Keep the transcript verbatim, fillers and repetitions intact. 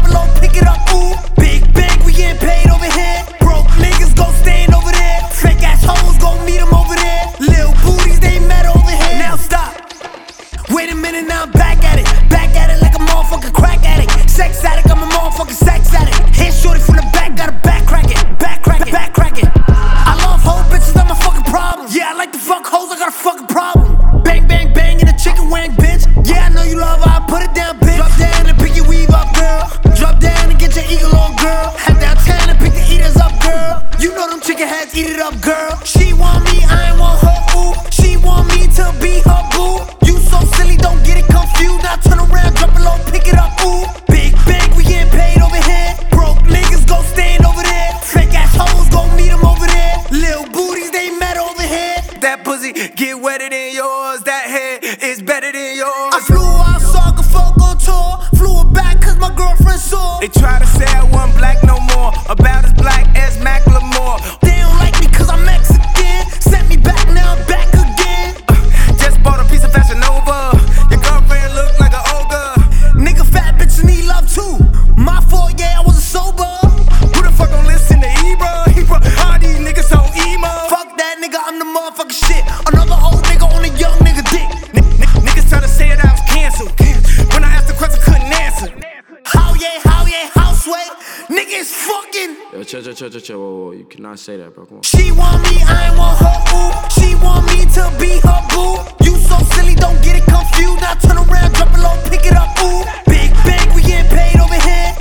it low, pick it up, ooh. Big bang, we getting paid over here. Broke niggas gon' stand over there. Fake ass hoes gon' meet them over there. Lil' booties, they mad over here. Now stop. Wait a minute, now I'm back at it. Back at it like a motherfucking crack addict. Sex addict, I'm a motherfucking sex addict. Hit shorty from the back, gotta back crack it. Back crack it, back crack it. I love hoe bitches, not my fucking problem. Yeah, I like to fuck hoes, I got a fucking problem. Bang, bang, bang in a chicken wing, bitch. Yeah, I know you love her, I put it down, bitch. Drop down and pick your weave up, girl. Drop down and get your eagle on, girl. Head downtown and pick the eaters up, girl. You know them chicken heads, eat it up, girl. She want me, I ain't want her, ooh. She want me to be her boo. You so silly, don't get it confused. Now turn around, drop it low, pick it up, ooh. Big bang, we getting paid over here. Broke niggas gon' stand over there. Fake ass hoes gon' meet them over there. Lil' booties, they mad over here. That pussy get wetter than yours. That head is better than yours. I flew out, so I could fuck on tour. Flew it back cause my girlfriend saw. They try to say I wasn't black no more. About as black as Macklemore. They don't like me cause I'm Mexican. Sent me back, now I'm back again. uh, Just bought a piece of Fashion Nova. Your girlfriend look like an ogre. Nigga fat bitches need love too. My fault, yeah, I wasn't sober. Who the fuck gon' listen to Ebro? Ebro, all these niggas so emo. Fuck that nigga, I'm the motherfucking shit. Another old nigga on a young nigga dick. N n niggas tryna say that I was canceled. When I asked the question, couldn't answer. How yeah, how yeah, how sway? Nigga is fucking. Yo, chill, chill, chill, chill, chill. Whoa, whoa, you cannot say that, bro. Come on. She want me, I ain't want her, ooh. She want me to be her boo. You so silly, don't get it confused. Now turn around, drop it low, pick it up, ooh. Big bang, we getting paid over here.